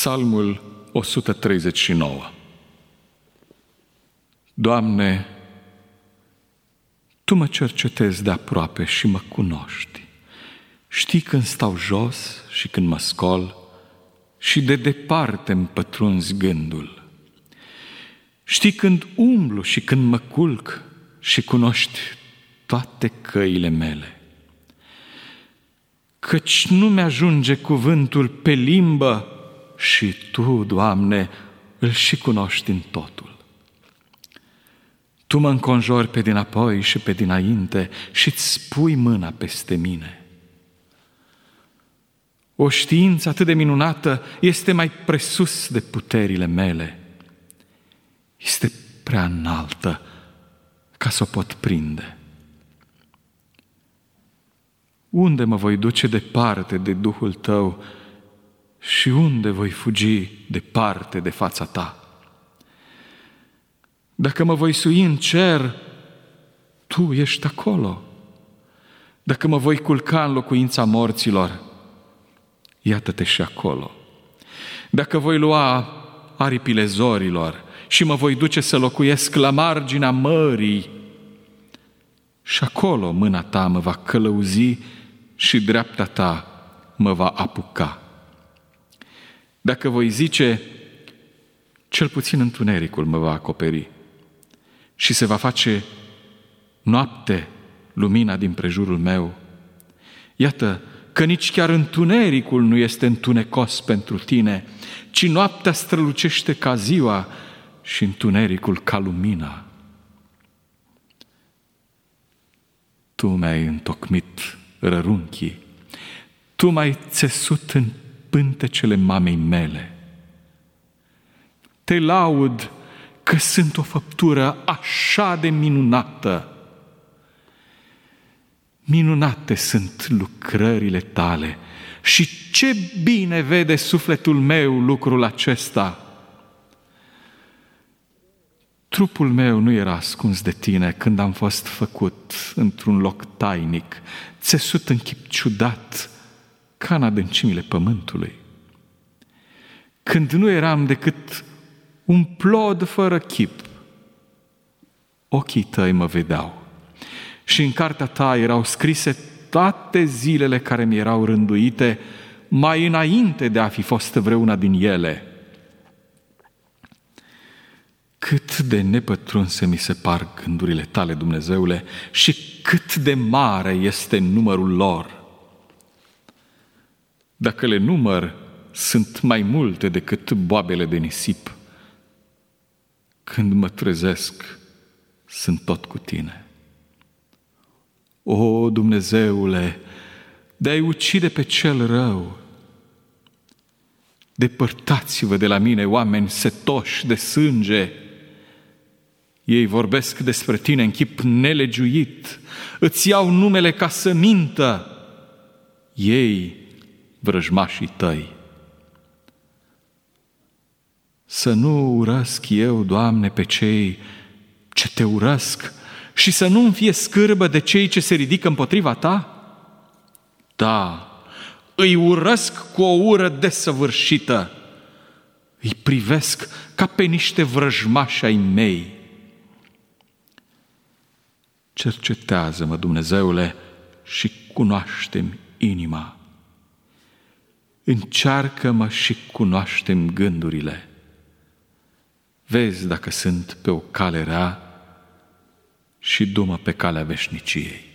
Psalmul 139. Doamne, Tu mă cercetezi de aproape și mă cunoști. Știi când stau jos și când mă scol și de departe îmi pătrunzi gândul. Știi când umblu și când mă culc și cunoști toate căile mele. Căci nu mi-ajunge cuvântul pe limbă și Tu, Doamne, îl și cunoști în totul. Tu mă înconjori pe dinapoi și pe dinainte și-ți spui mâna peste mine. O știință atât de minunată este mai presus de puterile mele. Este prea înaltă ca să o pot prinde. Unde mă voi duce departe de Duhul Tău și unde voi fugi departe de fața Ta? Dacă mă voi sui în cer, Tu ești acolo. Dacă mă voi culca în locuința morților, iată-te și acolo. Dacă voi lua aripile zorilor și mă voi duce să locuiesc la marginea mării, și acolo mâna Ta mă va călăuzi și dreapta Ta mă va apuca. Dacă voi zice, cel puțin întunericul mă va acoperi și se va face noapte lumina din prejurul meu, iată că nici chiar întunericul nu este întunecos pentru Tine, ci noaptea strălucește ca ziua și întunericul ca lumina. Tu mi-ai întocmit rărunchii, Tu m-ai țesut în pântecele mamei mele. Te laud că sunt o făptură așa de minunată. Minunate sunt lucrările Tale și ce bine vede sufletul meu lucrul acesta. Trupul meu nu era ascuns de Tine când am fost făcut într-un loc tainic, țesut în chip ciudat, ca în adâncimile pământului. Când nu eram decât un plod fără chip, ochii Tăi mă vedeau și în cartea Ta erau scrise toate zilele care mi erau rânduite mai înainte de a fi fost vreuna din ele. Cât de nepătrunse mi se par gândurile Tale, Dumnezeule, și cât de mare este numărul lor. Dacă le număr, sunt mai multe decât boabele de nisip. Când mă trezesc, sunt tot cu Tine. O, Dumnezeule, de-ai ucide pe cel rău, depărtați-vă de la mine, oameni setoși de sânge. Ei vorbesc despre Tine în chip nelegiuit, îți iau numele ca să mintă. Ei, vrăjmașii Tăi. Să nu urăsc eu, Doamne, pe cei ce Te urăsc și să nu-mi fie scârbă de cei ce se ridică împotriva Ta? Da, îi urăsc cu o ură desăvârșită, îi privesc ca pe niște vrăjmași ai mei. Cercetează-mă, Dumnezeule, și cunoaște-mi inima. Încearcă-mă și cunoaște-mi gândurile. Vezi dacă sunt pe o cale rea și du-mă pe calea veșniciei.